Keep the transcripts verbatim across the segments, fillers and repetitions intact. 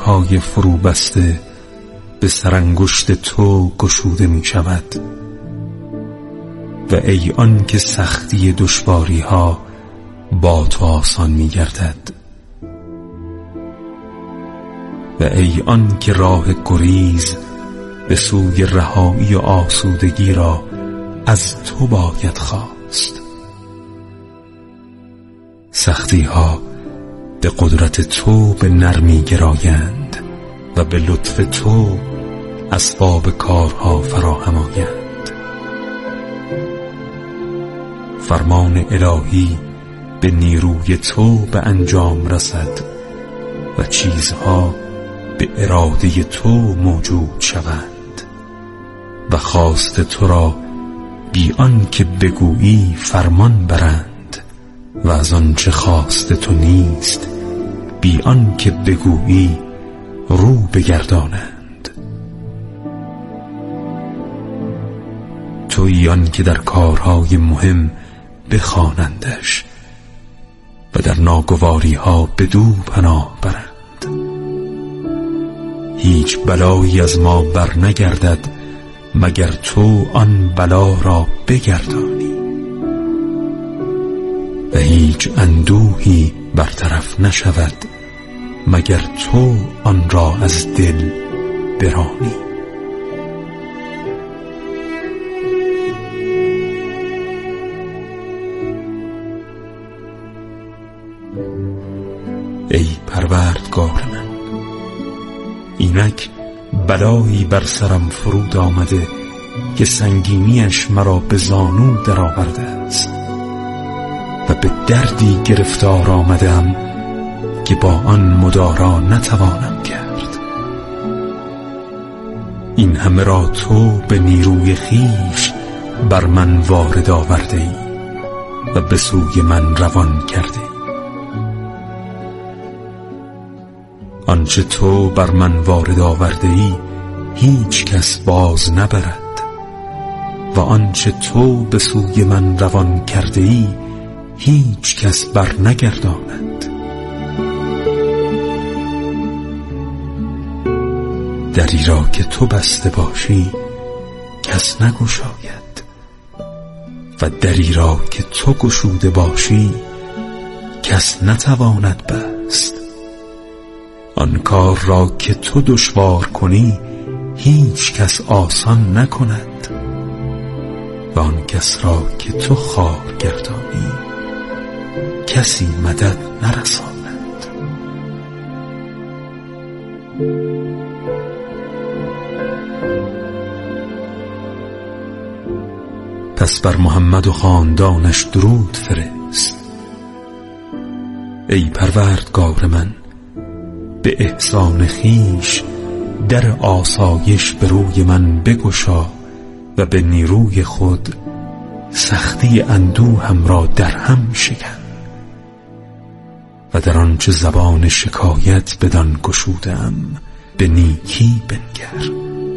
درهای فرو بسته به سرانگشت تو گشوده می شود. و ای آن که سختی دشواری ها با تو آسان می گردد، و ای آن که راه گریز به سوی رهایی و آسودگی را از تو باید خواست. سختی ها به قدرت تو به نرمی گرایند و به لطف تو اسباب کارها فراهم آیند. فرمان الهی به نیروی تو به انجام رسد و چیزها به اراده تو موجود شوند و خواست تو را بی آن که بگویی فرمان برند و از آنچه خواست تو نیست بی آن که بگویی رو بگردانند. تویی آن که در کارهای مهم بخوانندش و در ناگواری ها بدو پناه برند. هیچ بلایی از ما بر نگردد مگر تو آن بلا را بگردانی و هیچ اندوهی برطرف نشود مگر تو آن را از دل برانی. ای پروردگار من، اینک بلایی بر سرم فرود آمده که سنگینیش مرا به زانو در آورده است و به دردی گرفتار آمدم که با آن مدارا نتوانم کرد. این همه را تو به نیروی خویش بر من وارد آورده ای و به سوی من روان کرده ای. آنچه تو بر من وارد آورده ای هیچ کس باز نبرد و آنچه تو به سوی من روان کرده ای هیچ کس بر نگرداند. دری را که تو بسته باشی کس نگشاید و دری را که تو گشوده باشی کس نتواند بست. آن کار را که تو دشوار کنی هیچ کس آسان نکند و آن کس را که تو خوار گردانی کسی مدد نرساند. پس بر محمد و خاندانش درود فرست. ای پروردگار من، به احسان خویش در آسایش به روی من بگشا و به نیروی خود سختی اندوهم را در هم شکن و در آنچه زبان شکایت بدان گشودم به نیکی بنگر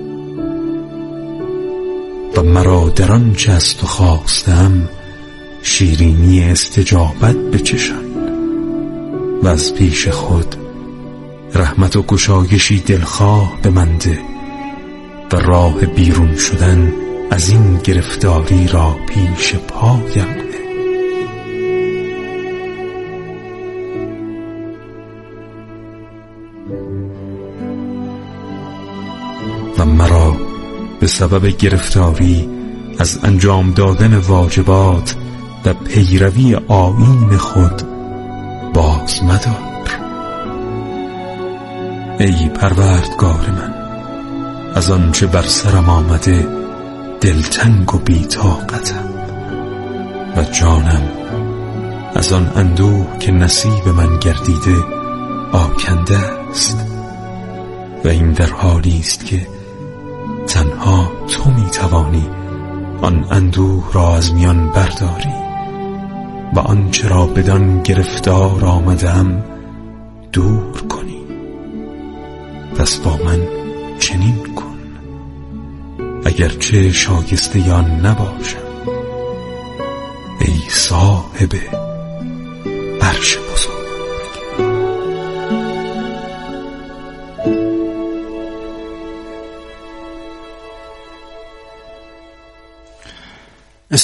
و مرا در آنچه از تو خواستم شیرینی استجابت بچشان و از پیش خود رحمت و گشایشی دلخواه به من ده و راه بیرون شدن از این گرفتاری را پیش پایم نه. و مرا به سبب گرفتاری از انجام دادن واجبات و پیروی آیین خود باز مدار. ای پروردگار من، از آنچه بر سرم آمده دلتنگ و بی‌طاقتم و جانم از آن اندوه که نصیب من گردیده آکنده است و این در حالی است که تنها تو می توانی آن اندوه را از میان برداری و آنچه را بدان گرفتار آمدم دور کنی. پس با من چنین کن اگرچه شایسته آن نباشم، ای صاحب عرش بزرگ.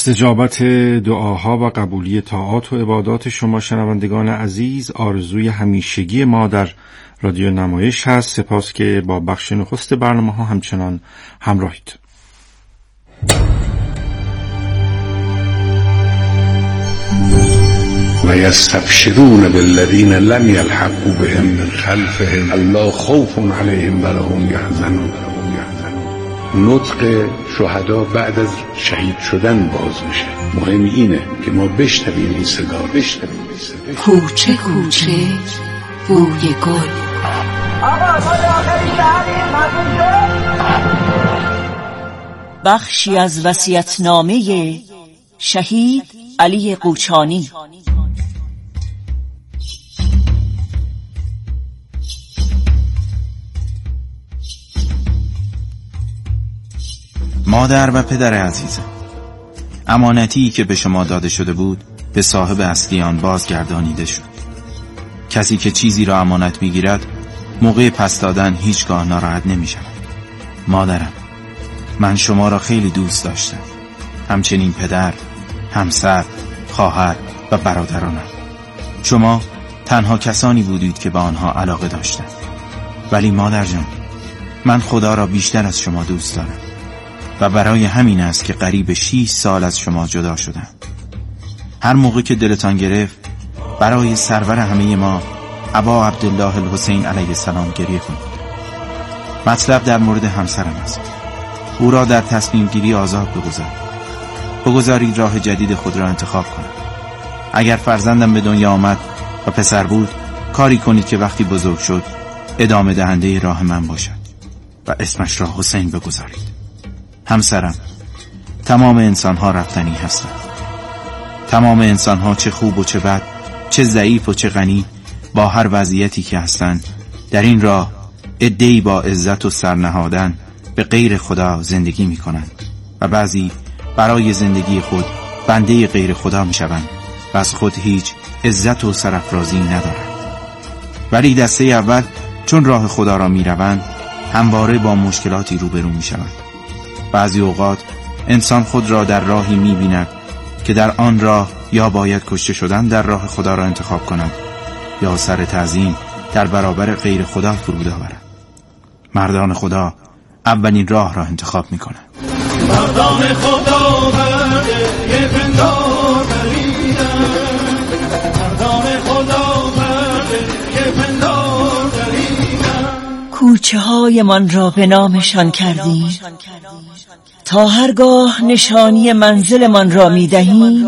استجابت دعاها و قبولی طاعات و عبادات شما شنوندگان عزیز آرزوی همیشگی ما در رادیو نمایش هست. سپاس که با بخش نخست برنامه ها همچنان همراهید. و یستبشرون بالذین لم یلحقوا بهم من خلفهم الا خوف علیهم ولا هم یحزنون. نطق شهدا بعد از شهید شدن باز میشه. مهم اینه که ما بشنویم این صدا، بشنویم این صدا. کوچه کوچه بوی گل. بخشی از وصیت‌نامه شهید علی قوچانی. مادر و پدر عزیزم، امانتی که به شما داده شده بود به صاحب اصلی آن بازگردانیده شد. کسی که چیزی را امانت میگیرد موقع پس دادن هیچگاه ناراحت نمی شود. مادرم، من شما را خیلی دوست داشتم، همچنین پدر، همسر، خواهر و برادرانم. شما تنها کسانی بودید که به آنها علاقه داشتم. ولی مادر جان، من خدا را بیشتر از شما دوست دارم و برای همین است که قریب شش سال از شما جدا شدم. هر موقع که دلتان گرفت برای سرور همه ما ابا عبدالله الحسین علیه السلام گریه کنید. مطلب در مورد همسرم است. او را در تصمیم گیری آزاد بگذار. بگذارید راه جدید خود را انتخاب کنم. اگر فرزندم به دنیا آمد و پسر بود، کاری کنید که وقتی بزرگ شد ادامه دهنده راه من باشد و اسمش را حسین بگذارید. همسرم، تمام انسان‌ها رفتنی هستند. تمام انسان‌ها چه خوب و چه بد، چه ضعیف و چه غنی، با هر وضعیتی که هستند در این راه عده‌ای با عزت و سرنهادن به غیر خدا زندگی می‌کنند و بعضی برای زندگی خود بنده غیر خدا می‌شوند و از خود هیچ عزت و سرافرازی ندارند. ولی دسته اول چون راه خدا را می‌روند همواره با مشکلاتی روبرو می‌شوند. بعضی اوقات انسان خود را در راهی می‌بیند که در آن راه یا باید کشته شدن در راه خدا را انتخاب کند یا سر تعظیم در برابر غیر خدا فرود آورد. مردان خدا اولین راه را انتخاب می‌کنند. مردان خدا برده یه پندار بریدن، مردان خدا برده یه پندار بریدن. کوچه های من را به نامشان کردیم تا هرگاه نشانی منزل من را می دهیم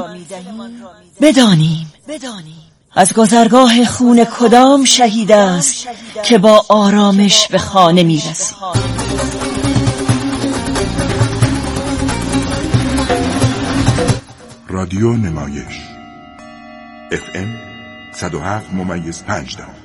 بدانیم از گذرگاه خون کدام شهید است که با آرامش به خانه می رسیم. رادیو نمایش اف ام صد و هفت ممیز پنج دام.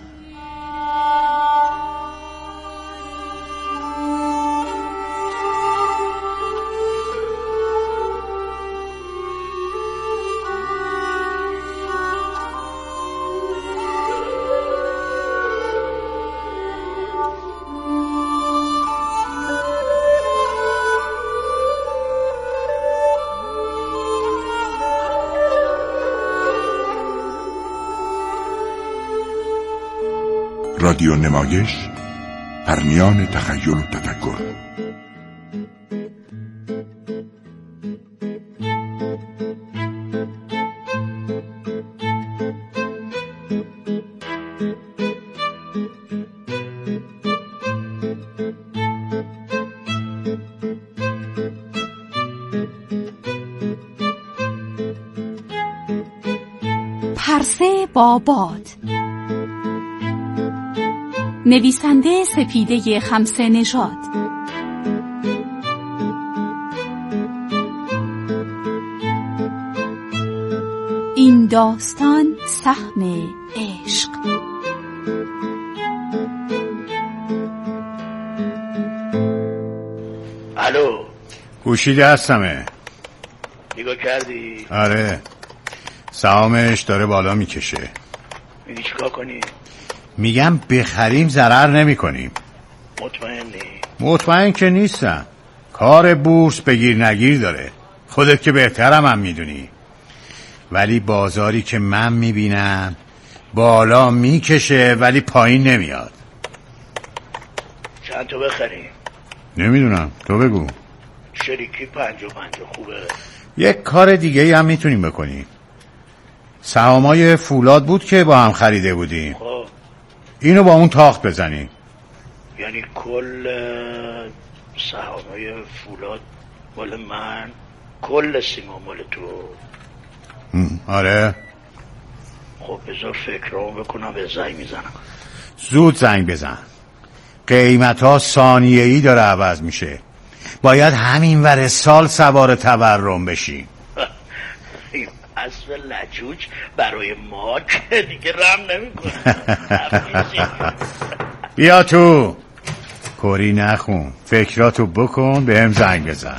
رادیو نمایش، پرمیان تخیل و تفکر. پرسه با باد. نویسنده سپیده خمسه نژاد. این داستان سهم عشق. الو، گوشیده هستمه. نگاه کردی؟ آره، سهامش داره بالا میکشه. میگی چیکار کنی؟ میگم بخریم ضرر نمی کنیم. مطمئنی؟ مطمئن که نیستم. کار بورس بگیر نگیر داره. خودت که بهترم هم میدونی، ولی بازاری که من میبینم بالا میکشه ولی پایین نمیاد. چند تا بخریم؟ نمیدونم، تو بگو. شریکی پنج و پنج خوبه. یک کار دیگه هم میتونیم بکنیم. سهامای فولاد بود که با هم خریده بودیم، خب اینو با اون تاخت بزنیم. یعنی کل سهامای فولاد مال من، کل سیما مال تو؟ آره. خب بذار فکرامو بکنم، به زنگ میزنم. زود زنگ بزن. قیمت ها ثانیه‌ای داره عوض میشه. باید همین ور سال سوار تورم بشیم. این اصل لجوج برای ما که دیگه رم نمیکنه. بیا تو کوری نخون، فکراتو بکن، به هم زنگ بزن.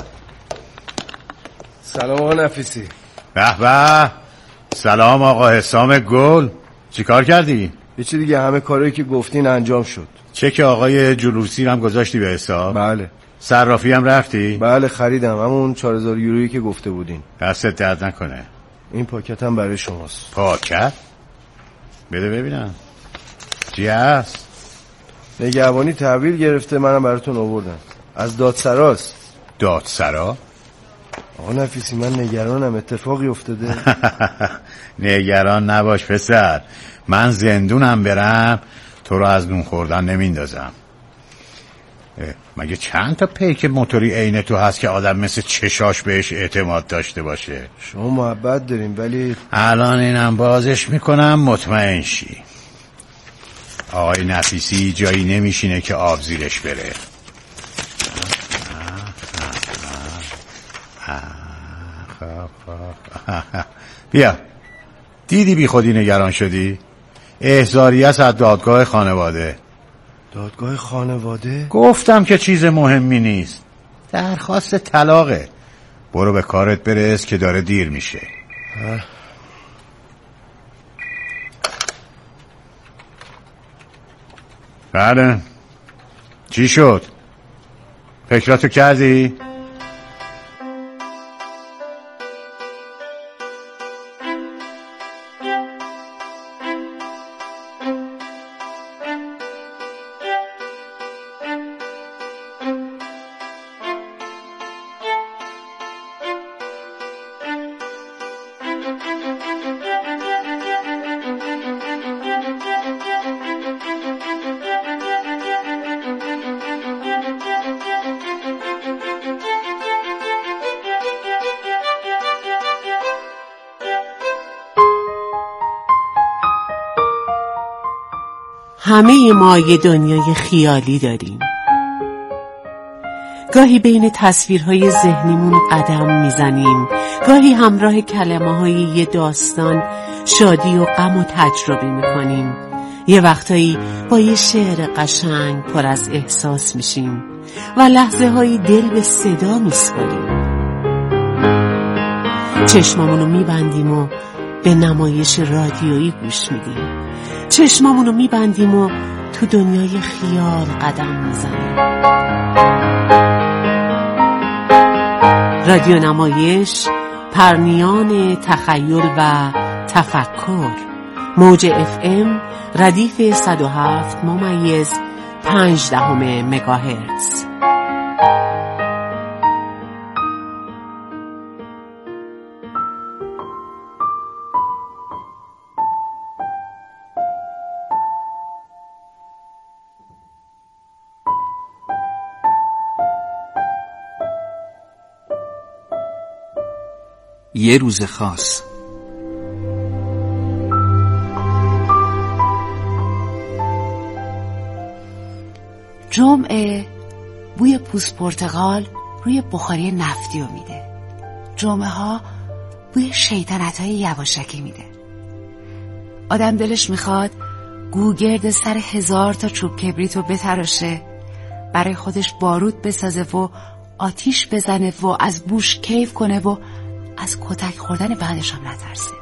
سلام آقا نفیسی. به به. سلام آقا حسام گل. چی کار کردی؟ هیچی دیگه، همه کارهایی که گفتین انجام شد. چک آقای جلوسی هم گذاشتی به حساب؟ بله. صرافی هم رفتی؟ بله خریدم، همون چهار هزار یورویی که گفته بودین. دستت درد نکنه. این پاکت هم برای شماست. پاکت؟ بده ببینم چی هست؟ نگهبانی تحویل گرفته، منم براتون آوردم. از دادسراست. دادسرا؟ آقا نفیسی من نگرانم، اتفاقی افتاده؟ نگران نباش پسر، من زندونم برم تو رو از نون خوردن نمیندازم. مگه چند تا پیک موتوری عین تو هست که آدم مثل چشاش بهش اعتماد داشته باشه؟ شما محبت داریم ولی الان اینم بازش میکنم مطمئن شی. آقای نفیسی جایی نمیشینه که آب زیرش بره. بیا، دیدی بی خودی نگران شدی؟ احضاریه از دادگاه خانواده. دادگاه خانواده؟ گفتم که چیز مهمی نیست، درخواست طلاقه. برو به کارت برس که داره دیر میشه. بله، چی شد؟ فکراتو کردی؟ همه ما یه دنیای خیالی داریم. گاهی بین تصویرهای ذهنیمون قدم میزنیم، گاهی همراه کلمه های یه داستان شادی و غم و تجربه میکنیم. یه وقتایی با یه شعر قشنگ پر از احساس میشیم و لحظه هایی دل به صدا میسپاریم. چشمامونو میبندیم و به نمایش رادیویی گوش میدیم. چشمامونو میبندیم و تو دنیای خیال قدم میزنیم. رادیو نمایش، پرنیان تخیل و تفکر. موج اف ام ردیف صد و هفت ممیز پنج دهم مگاهرتز. یه روز خاص. جمعه بوی پوست پرتقال روی بخاری نفتی رو میده. جمعه ها بوی شیطنت های یواشکی میده. آدم دلش میخواد گوگرد سر هزار تا چوب کبریت رو بتراشه، برای خودش بارود بسازه و آتیش بزنه و از بوش کیف کنه و از کتک خوردن بعدش هم نترسه.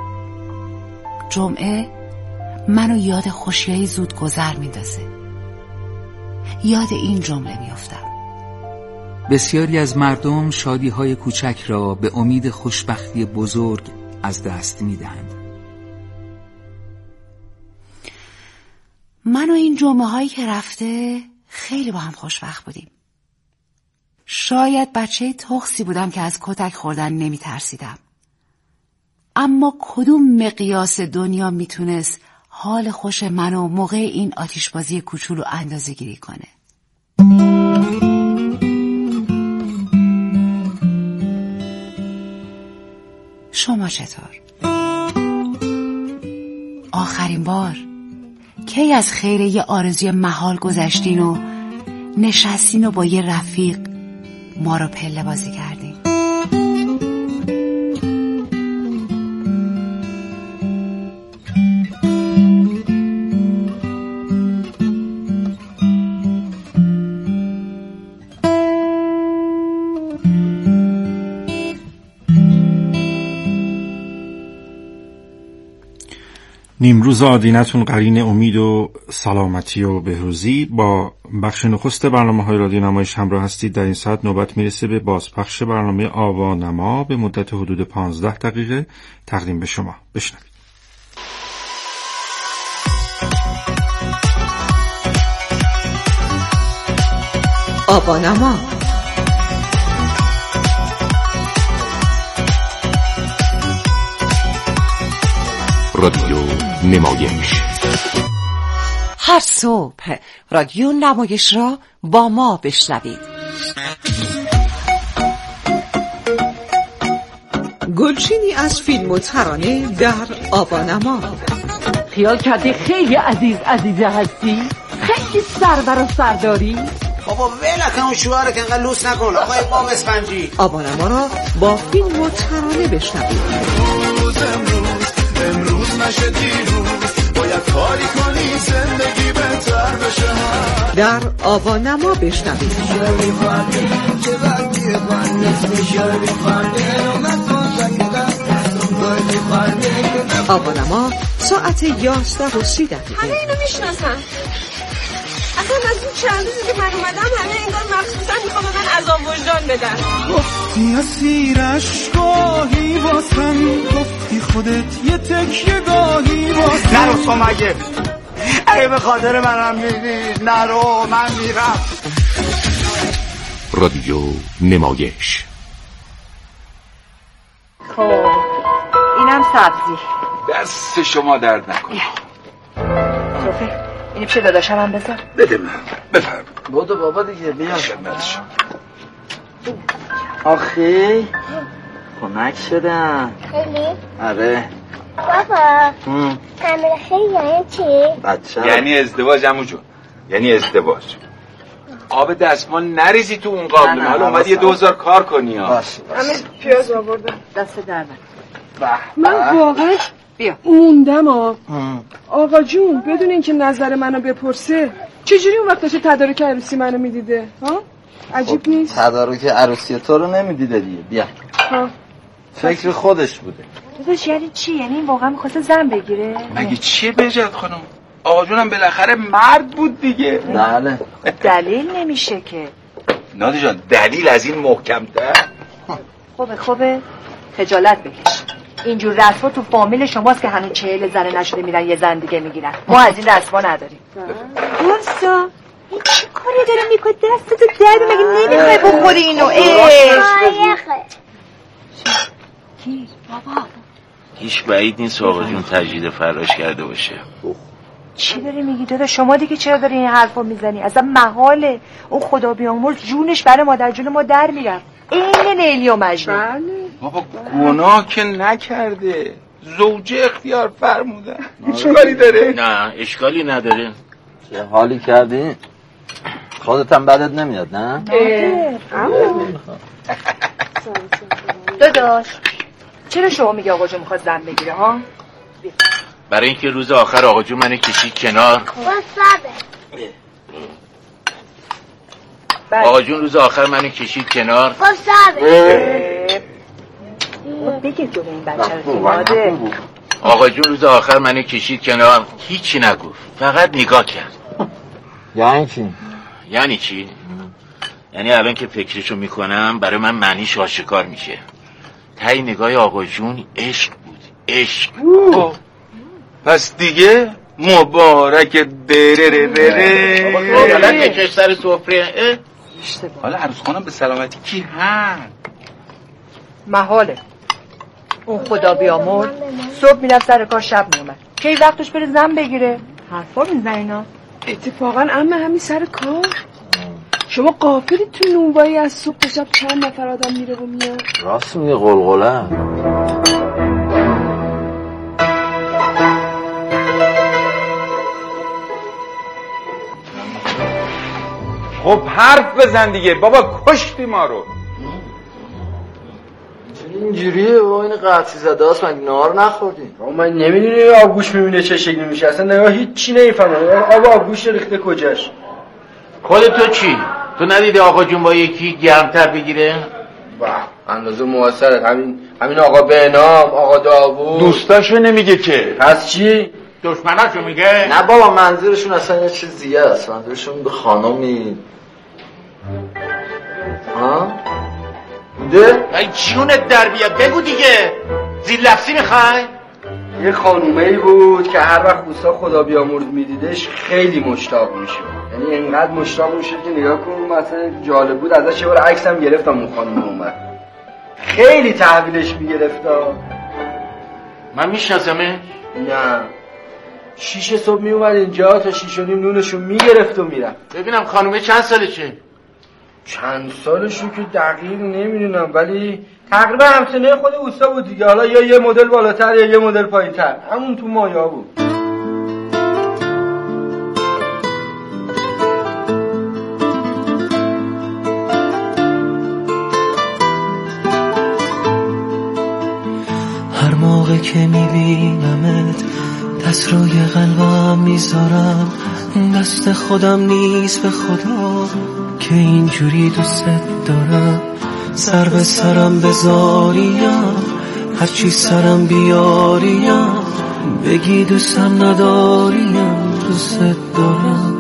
جمعه منو یاد خوشیای زود گذر میندازه. یاد این جمله میافتم: بسیاری از مردم شادی‌های کوچک را به امید خوشبختی بزرگ از دست می‌دهند. من و این جمعه هایی که رفته خیلی با هم خوشبخت بودیم. شاید بچه تخسی بودم که از کتک خوردن نمی ترسیدم. اما کدوم مقیاس دنیا میتونست حال خوش منو موقع این آتیشبازی کوچولو اندازه گیری کنه؟ شما چطور؟ آخرین بار کی از خیره یه آرزوی محال گذشتین و نشستین و با یه رفیق ما رو پله بازی کردین؟ نیمروز آدینتون قرین امید و سلامتی و بهروزی. با بخش نخست برنامه‌های رادیو نمایش همراه هستید. در این ساعت نوبت میرسه به بازپخش برنامه آوانما به مدت حدود پانزده دقیقه تقدیم به شما. بشنوید. آوانما رادیو نمایش. هر صبح رادیو نمایش را با ما بشنوید. گلچینی از فیلم و ترانه در آوانما. خیال کردی خیلی عزیز عزیزه هستی؟ خیلی سرور و سرداری؟ بابا ولکن اون شوهر که انقدر لوس نکن آقای بام اسفنجی. آوانما را با فیلم و ترانه بشنوید. امروز امروز امروز نشه دیروز، باید کاری کنی زندگی بهتر بشه. در آوانما بشنوید. آوانما ساعت یازده و سی دقیقه. همه اینو میشناسن. اصلا از این چند روزی که من اومدم همه انگار مخصوصا میخوام من عذاب وجدان بدن. گفتی اسیرش گاهی واسم، گفتی خودت یه تکیه گاهی واسم. نرو تو مگه اگه به خاطر منم میدی نرو، من میرم. رادیو نمایش. خب اینم سبزی. دست شما درد نکنه. صوفی اینی پیش داداشم هم بذار. بده من بفرم. بودو بابا دیگه بیا. خدمتشم. آخی کمک شدم. خیلی؟ آره بابا تعمیر خیلی یعنی چی؟ بچه یعنی ازدواج عمو جون، یعنی ازدواج. آب دستمال نریزی تو اون قابلمه. حالا اومدی یه دوزار کار کنی ها. باشه همه پیاز آوردم. دست در من. من واقعا بیا موندم ها. آقا جون بدون اینکه نظر منو بپرسه چجوری اون وقت داشته تدارک عروسی منو میدیده ها؟ عجیب خب نیست؟ تدارک عروسی تو رو نمیدیده دیگه. بیا ها. فکر خودش بوده. داداش یعنی چی؟ یعنی این واقعا می‌خواسته زن بگیره؟ مگه چیه بجد خانم؟ آقا جونم بالاخره مرد بود دیگه. بله دلیل نمیشه که. نادی جان دلیل از این محکم‌تر. خوبه خوبه خجالت بکش. اینجور رسما تو فامیل شماست که هنوز چهل زنه نشده میرن یه زن دیگه میگیرن. ما از این رسما نداریم. واسا این چی کاری داره میکنه؟ دستتو درد مگه نمیخوای بخوری اینو؟ کی؟ بابا هیچ بعید نیست آقا جون تجدید فراش کرده باشه. چی داری میگی داداش؟ شما دیگه چرا داری این حرفو میزنی؟ اصلا محاله. اون خدا بیامرز جونش برای مادر جون ما در میرفت. این لیلی و مجنون. بابا گناه که نکرده، زوجه اختیار فرمودن. اشکالی داره؟ نه اشکالی نداره. چه حالی کردی؟ خودت هم بدت نمیاد نه؟ داداش چرا شما میگی آقا جون میخواد زن بگیره ها؟ برای اینکه روز آخر آقا جون منو کشید کنار. آقا جون روز آخر منو کشید کنار. بگیر جون این بچه رو ماده. آقا جون روز آخر منو کشید کنار، هیچی نگفت، فقط نگاه کرد. یعنی چی؟ یعنی چی؟ یعنی الان که فکرشو میکنم برای من معنیش آشکار میشه. تای نگاه آقا جون عشق بود، عشق. پس دیگه مبارک بره بره حالا بکش سر سفره. حالا عروس خانم به سلامتی کی هم؟ محاله. اون خدا بیامرد صبح میرفت سر کار، شب میومد. کی وقتش بره زن بگیره؟ حرفا میزنه اینا. اتفاقا عمه همین سر کار. شما قافلید تو نونوایی از صبح تا شب چند نفر آدم میره و میاد؟ راست میگه قلقله. خب حرف بزن دیگه بابا، کشتی ما رو. اینجوریه با این قطعی زده هست، من نهار نخوردیم. من نمیدونی آبگوش میبینه چه شکلی میشه، اصلا نگاه هیچی نمیفهمم. آب آبگوش ریخته کجاش؟ خود تو چی؟ تو ندیده آقا جون با یکی گرمتر بگیره؟ با اندازه موثرت همین همین آقا بهنام، آقا داوود. دوستاشو نمیگه که. پس چی؟ دشمناشو میگه؟ نه بابا، منظورشون اصلا یه چیز دیگه است. منظورشون به خانمی. ها؟ بوده؟ ای جونت در بیاد بگو دیگه. زیر لفظی میخوای؟ یه خانومه‌ای بود که هر وقت اوستا خدا بیامرد میدیدش خیلی مشتاق میشد. یعنی اینقدر مشتاق میشد که نگاه کن مثلا جالب بود. ازش یه بار عکسم گرفتم اون خانومه اومد. خیلی تحویلش میگرفتا. من میشناسمه؟ نه. شیش صبح میومد اینجا تا شیش و نیم نونشو میگرفت و میرفت. ببینم خانومه چند سالشه؟ چند سالشو که دقیق نمیدونم، ولی تقریبا همسنه خود اوستا بود دیگه. حالا یا یه مدل بالاتر یا یه مدل پایینتر، همون تو مایا بود. هر موقع که میبینمت دست روی قلبم میذارم، دست خودم نیست به خدا که اینجوری دوست دارم. سر به سرم بذاریم، هرچی سرم بیاریم، بگی دوستم نداریم، دوست دارم.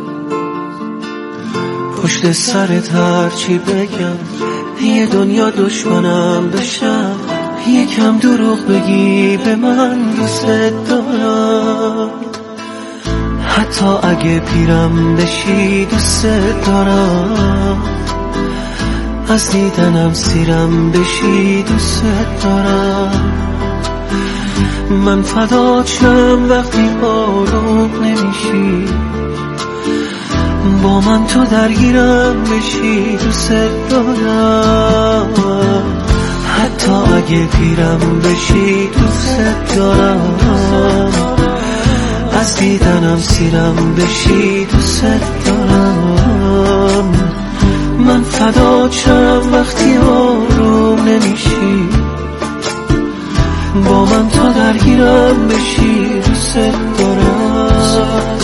پشت سرت هرچی بگم، یه دنیا دشمنم بشم، یکم دروغ بگی به من دوست دارم. حتی اگه پیرم بشی دوست دارم، از دیدنم سیرم بشی دوست دارم. من فداچم وقتی آروم نمیشی، با من تو درگیرم بشی دوست دارم. حتی اگه پیرم بشی دوست دارم، از دیدنم سیرم بشی دوست دارم. من فداچم وقتی آروم نمیشی، با من تو درگیرم بشی دوست دارم.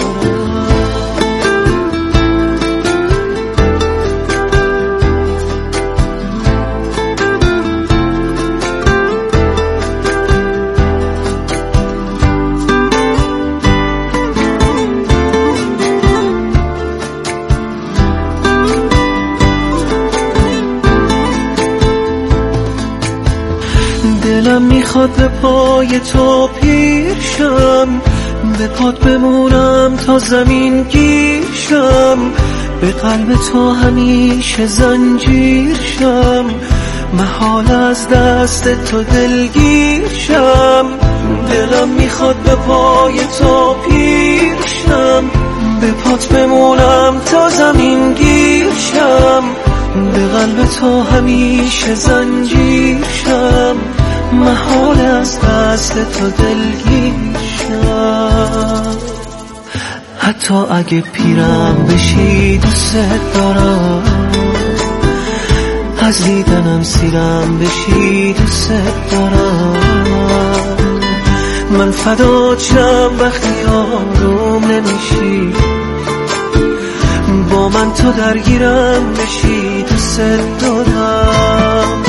دلم میخواد به پای تو پیرشم، به پات بمونم تا زمین گیرشم، به قلب تو همیشه زنجیرشم، محال از دست تو دلگیرشم. دلم میخواد به پای تو پیرشم، به پات بمونم تا زمین گیرشم، به قلب تو همیشه زنجیرشم، محال از دست تو دلگیرشم. حتی اگه پیرم بشی دوست دارم، از دیدنم سیرم بشی دوست دارم. من فداچم وقتی آروم نمیشی، با من تو درگیرم بشی دوست دارم.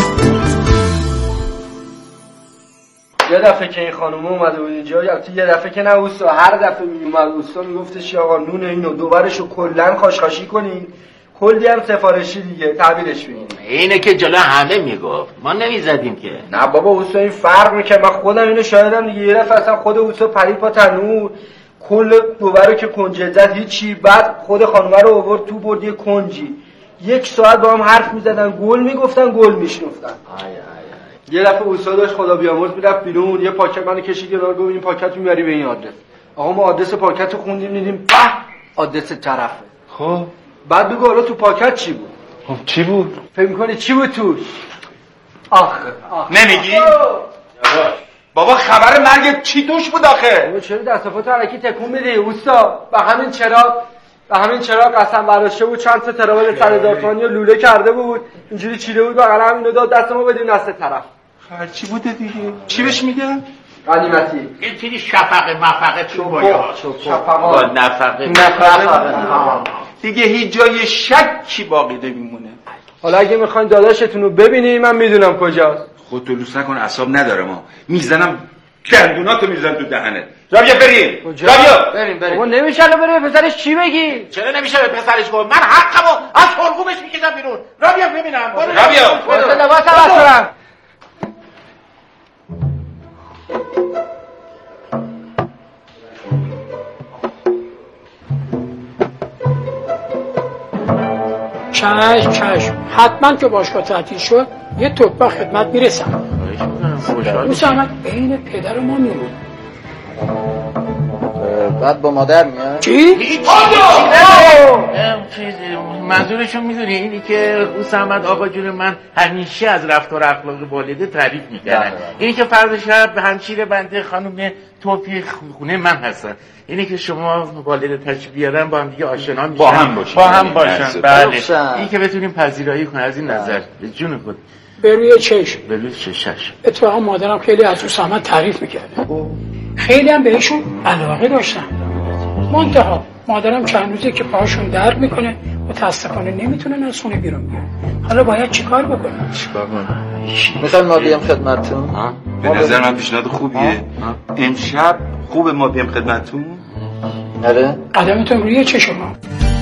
یه دفعه که این خانومه اومده بود اینجا، البته یه دفعه که نه اوستا، هر دفعه میومد اوستا میگفتش آقا نون اینو دوبرشو کلا خاشخاشی کنین، کلی هم سفارشی دیگه تعبیرش بگیریم. اینه که جلو همه میگفت، ما نمیزدیم که. نه بابا اوستا این فرق میکنه، من خودم اینو شاهدم دیگه. یه دفعه اصلا خود اوستا پرید پا تنور کل دوباره رو که کنجد زد هیچی، بعد خود خانومه رو آورد تو برد یه کنجی، یک ساعت با هم حرف میزدن، گل میگفتن گل میشنفتن. یه دفعه اوستا داشت خدا بیامرز میرفت بیرون، یه پاکت منو کشید کنار، گفت این پاکت میبری به این آدرس. آقا ما آدرس پاکت رو خوندیم دیدیم به آدرس طرفه. خب بعد بگو حالا تو پاکت چی بود؟ خب چی بود؟ فکر می‌کنی چی بود توش؟ آخه آخه نمیگی؟ بابا خبر مرگ چی توش بود آخه؟ بابا چرا دستافات حرکی تکون میدی اوستا؟ به همین چراغ به همین چراغ قسم برداشته بود، چند تا تراول صد هزار تومانی و لوله کرده بود، اینجوری چیده بود بغل همینو داد دست ما بدیم دست طرف. خبر چی بوده دیگه؟ چی بهش میگن؟ غنیمتی. این چیزی شفقه مفقه تو باید. شفقه نفقه نفقه دیگه هیچ جای شکی باقی نمیمونه. حالا اگه میخواین داداشتون رو ببینی من میدونم کجاست. خودت لوس نکن، اعصاب ندارم ها. میزنم گندوناتو میزنم تو دهنت. رابیا بریم. رابیا بریم بریم. بابا نمیشه الان بره پسرش چی بگی؟ چرا نمیشه به پسرش گفت؟ من حقمو از حلقومش میکشم بیرون. رابیا ببینم. رابیا واسه لباس عوض کنم. چشم چشم حتما که باشگاه تعطیل شد یه توپا خدمت میرسم. روز احمد بین پدر و ما میمون. بعد با مادر میاد؟ چی؟ منظورشون میدونی اینی که حسامت آقا جون من همیشه از رفتار اخلاق والده تعریف میکردن. اینی که فردا شب همشیر بنده خانم توفی خونه من هستن. اینی که شما والده تشریف بیارن با هم دیگه آشنا میشن، با هم باشن با هم باشن. بله این که بتونیم پذیرایی کنیم از این نظر. جون خود به روی چشم به روی چشش. اتفاقا مادرم خیلی از حسامت تعریف میکرد، خیلی هم بهشون علاقه داشتن. منتها مادرم چند روزه که پاهاشون درد میکنه متاسفانه نمیتونن از خونه بیرون بیان. حالا باید چیکار بکنم؟ چیکار کنم؟ میخوایم ما بیام خدمتتون؟ به نظر من پیشنهاد خوبیه. امشب خوبه ما بیام خدمتتون؟ آره. قدمتون روی چه شما؟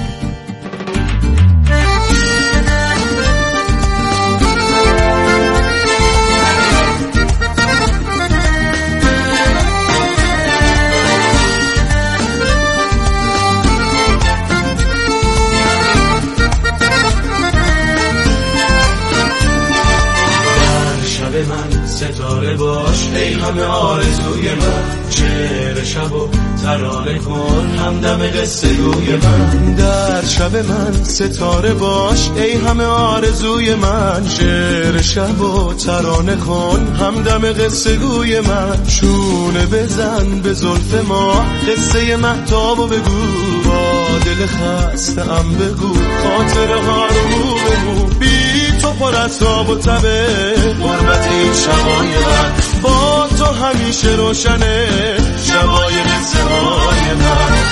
ستاره باش ای همه آرزوی من، شعر شب و ترانه کن همدم قصه گوی من. در شب من ستاره باش ای همه آرزوی من، شعر شب و ترانه کن همدم قصه گوی من. چونه بزن به زلف ما قصه مهتاب و بگو، با دل خسته ام بگو خاطره ها رو بگو. بی تو پر از تاب و تبه غربت این شبای من، با تو همیشه روشنه شبای قصه های من.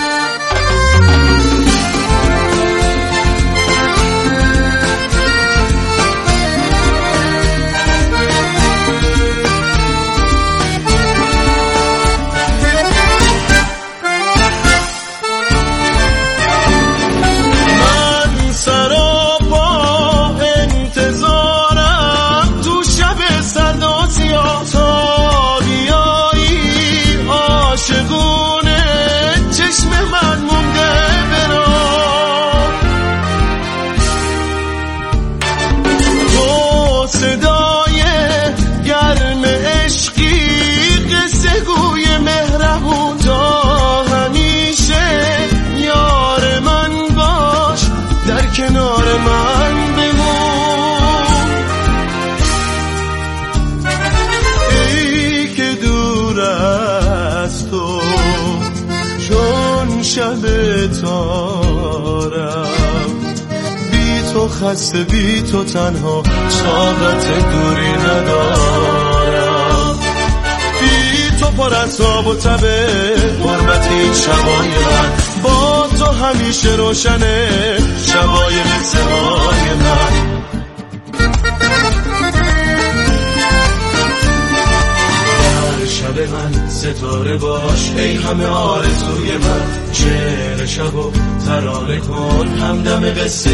خسته بی تو تنها طاقت دوری ندارم، بی تو پر از تاب و تبه غربت این شبای من، با تو همیشه روشنه شبای قصه های من. شب من ستاره باش ای همه آرزوی من، شعر شب و ترانه کن همدم قصه